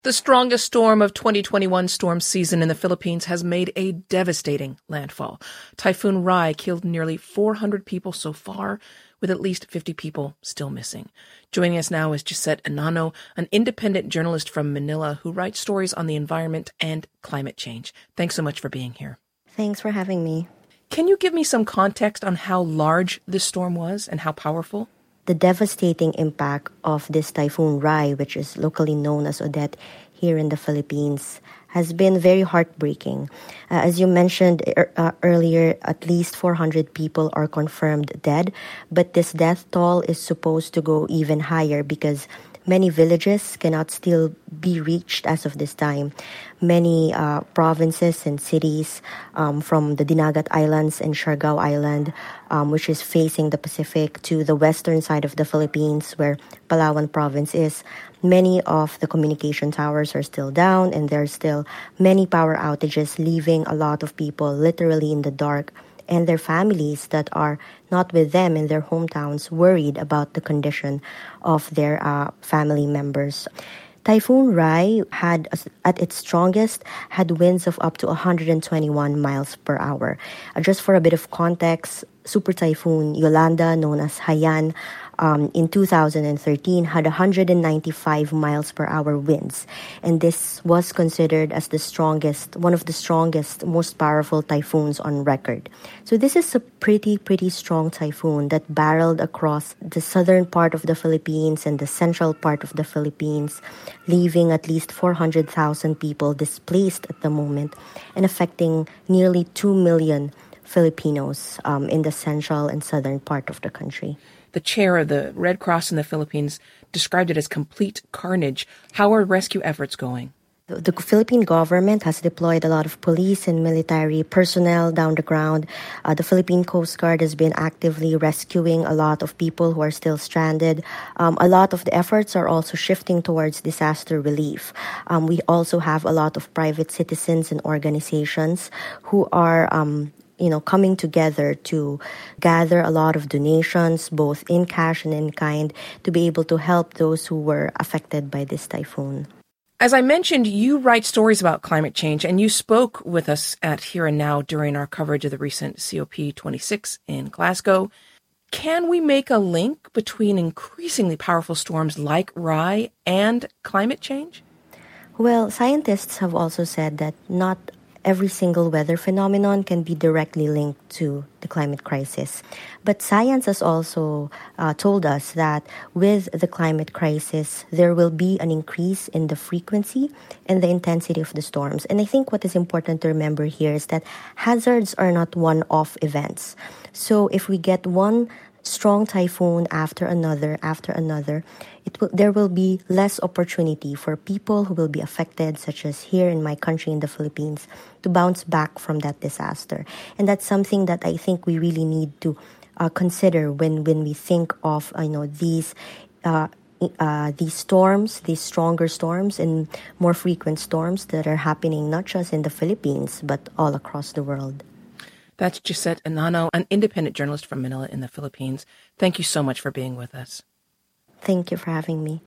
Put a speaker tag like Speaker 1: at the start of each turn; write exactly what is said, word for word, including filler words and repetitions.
Speaker 1: The strongest storm of twenty twenty-one storm season in the Philippines has made a devastating landfall. Typhoon Rai killed nearly four hundred people so far, with at least fifty people still missing. Joining us now is Gisette Enano, an independent journalist from Manila who writes stories on the environment and climate change. Thanks so much for being here.
Speaker 2: Thanks for having me.
Speaker 1: Can you give me some context on how large this storm was and how powerful?
Speaker 2: The devastating impact of this Typhoon Rai, which is locally known as Odette here in the Philippines, has been very heartbreaking. Uh, as you mentioned er, uh, earlier, at least four hundred people are confirmed dead, but this death toll is supposed to go even higher because many villages cannot still be reached as of this time. Many uh, provinces and cities um, from the Dinagat Islands and Siargao Island, um, which is facing the Pacific, to the western side of the Philippines, where Palawan province is, many of the communication towers are still down, and there are still many power outages, leaving a lot of people literally in the dark, and their families that are not with them in their hometowns worried about the condition of their uh, family members. Typhoon Rai had, at its strongest, had winds of up to one hundred twenty-one miles per hour. Uh, just for a bit of context, Super Typhoon Yolanda, known as Haiyan, um, in two thousand thirteen had one hundred ninety-five miles per hour winds. And this was considered as the strongest, one of the strongest, most powerful typhoons on record. So this is a pretty, pretty strong typhoon that barreled across the southern part of the Philippines and the central part of the Philippines, leaving at least four hundred thousand people displaced at the moment and affecting nearly two million Filipinos um, in the central and southern part of the country.
Speaker 1: The chair of the Red Cross in the Philippines described it as complete carnage. How are rescue efforts going?
Speaker 2: The Philippine government has deployed a lot of police and military personnel down the ground. Uh, the Philippine Coast Guard has been actively rescuing a lot of people who are still stranded. Um, a lot of the efforts are also shifting towards disaster relief. Um, we also have a lot of private citizens and organizations who are um, you know, coming together to gather a lot of donations, both in cash and in kind, to be able to help those who were affected by this typhoon.
Speaker 1: As I mentioned, you write stories about climate change, and you spoke with us at Here and Now during our coverage of the recent C O P twenty-six in Glasgow. Can we make a link between increasingly powerful storms like Rai and climate change?
Speaker 2: Well, scientists have also said that not every single weather phenomenon can be directly linked to the climate crisis. But science has also uh, told us that with the climate crisis, there will be an increase in the frequency and the intensity of the storms. And I think what is important to remember here is that hazards are not one-off events. So if we get one strong typhoon after another, after another, it will, there will be less opportunity for people who will be affected, such as here in my country, in the Philippines, to bounce back from that disaster. And that's something that I think we really need to uh, consider when, when we think of, you know, these uh, uh, these storms, these stronger storms and more frequent storms that are happening not just in the Philippines, but all across the world.
Speaker 1: That's Gisette Enano, an independent journalist from Manila in the Philippines. Thank you so much for being with us.
Speaker 2: Thank you for having me.